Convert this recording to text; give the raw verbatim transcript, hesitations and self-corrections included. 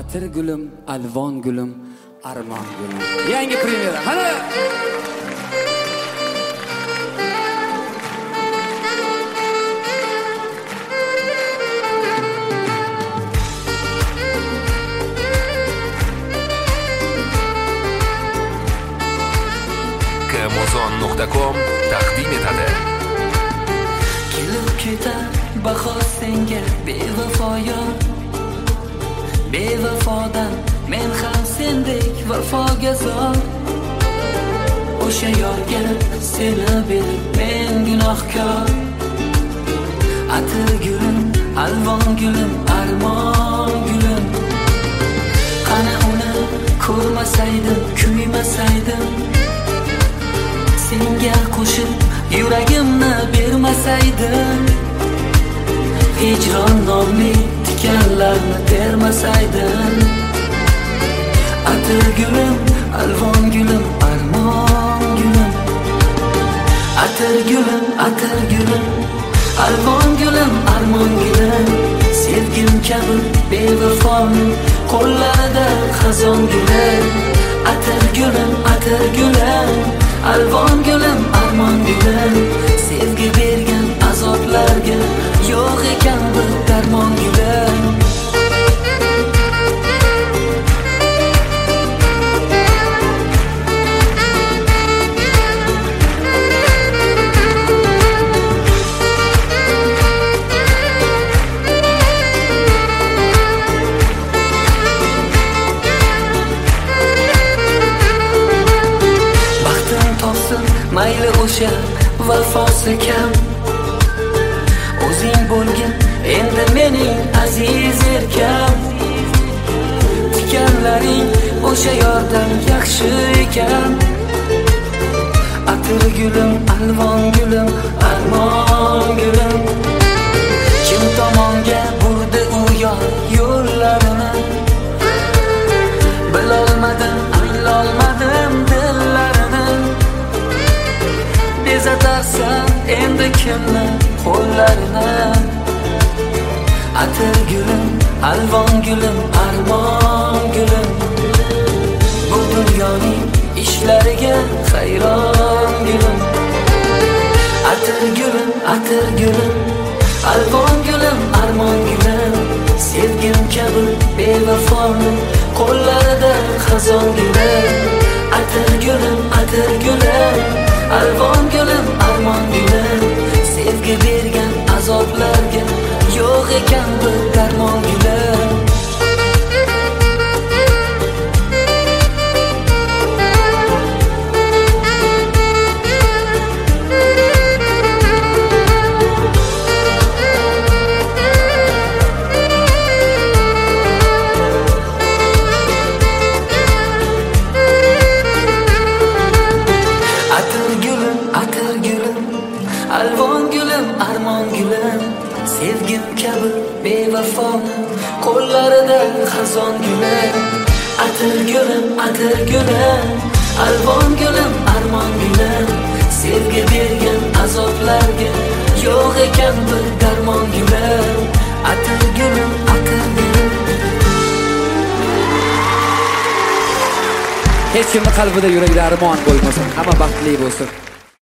atir gulim, alvon gulim, armon gulim. Yangi premyera. Hadi. amazon nuqta com taqdim etadi. Kelib ketar bahor senga bevafoyo, bevafodan men ham sendek vafoga zor. O'sha yorga seni berib men gunohkor. Atir gulim, alvon gulim, armon gulim. Qani uni ko'rmasaydim, kuymasaydim, senga qo'shib yuragimni bermasaydim, hijron nomli tikanlarni termasaydim. Atir gulim, alvon gulim, armon gulim. Atir gulim, atir gulim, alvon gulim, armon gulim. Sevgim kabi bevafoni qo'llarida xazon gulim. Atir gulim, atir gulim, alvon gulim, armon gulim. Sevgi bergan azoblarga yo'q ekan bir darmon gulim. Mayli o'sha vafosi kam, o'zing bo'lgin endi mening aziz erkam. Tikanlaring o'sha yordan yaxshi ekan. Atir gulim, alvon gulim, armon gulim. Kim tomonga burdi u yor yo'llarini, bilolmadim, anglolmadim dillarini. Bezatarsan endi kimni qo'llarini. Atir gulim, alvon gulim, armon gulim. Bu dunyoning ishlariga hayron gulim. Atir gulim, atir gulim, alvon gulim, armon gulim. Sevgim kabi bevafoni qo'llarida xazon gulim. Atir gulim, atir gulim, alvon gulim, armon gulim. Sevgi bergan azoblarga yo'q ekan bir darmon gulim. Alvon gulim, armon gulim. Sevgim kabi bevafoni qo'llarida xazon gulim. Atir gulim, atir gulim, alvon gulim, armon gulim. Sevgi bergan azoblarga yo'q ekan bir darmon gulim. Atir gulim, atir gulim. Hech kimning qalbida yuragida armon bo'lmasin, hamma baxtli bo'lsin.